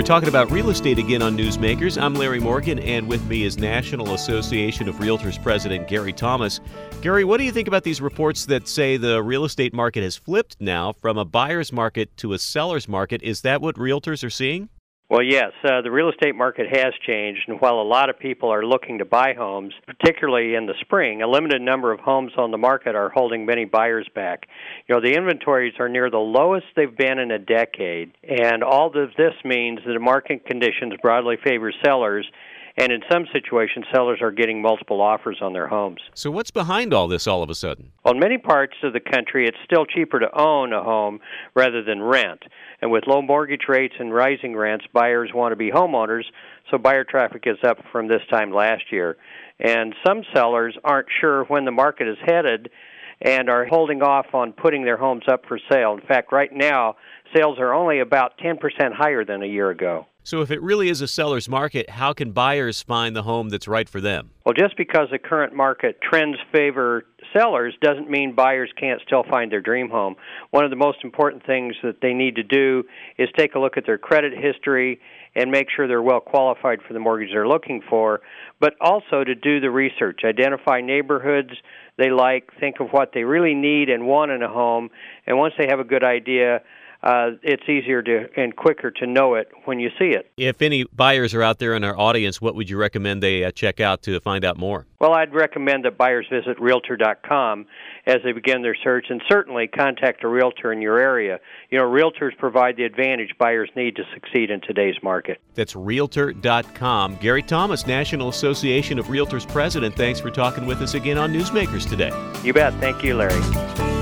We're talking about real estate again on Newsmakers. I'm Larry Morgan, and with me is National Association of Realtors President Gary Thomas. Gary, what do you think about these reports that say the real estate market has flipped now from a buyer's market to a seller's market? Is that what realtors are seeing? Well, yes, the real estate market has changed, and while a lot of people are looking to buy homes, particularly in the spring, a limited number of homes on the market are holding many buyers back. You know, the inventories are near the lowest they've been in a decade, and all of this means that the market conditions broadly favor sellers, and in some situations, sellers are getting multiple offers on their homes. So what's behind all this all of a sudden? Well, in many parts of the country, it's still cheaper to own a home rather than rent. And with low mortgage rates and rising rents, buyers want to be homeowners, so buyer traffic is up from this time last year. And some sellers aren't sure when the market is headed and are holding off on putting their homes up for sale. In fact, right now, sales are only about 10% higher than a year ago. So if it really is a seller's market, how can buyers find the home that's right for them? Well, just because the current market trends favor sellers doesn't mean buyers can't still find their dream home. One of the most important things that they need to do is take a look at their credit history and make sure they're well qualified for the mortgage they're looking for, but also to do the research, identify neighborhoods they like, think of what they really need and want in a home, and once they have a good idea, it's easier and quicker to know it when you see it. If any buyers are out there in our audience, what would you recommend they check out to find out more? Well, I'd recommend that buyers visit Realtor.com as they begin their search, and certainly contact a realtor in your area. You know, realtors provide the advantage buyers need to succeed in today's market. That's Realtor.com. Gary Thomas, National Association of Realtors President, thanks for talking with us again on Newsmakers today. You bet. Thank you, Larry.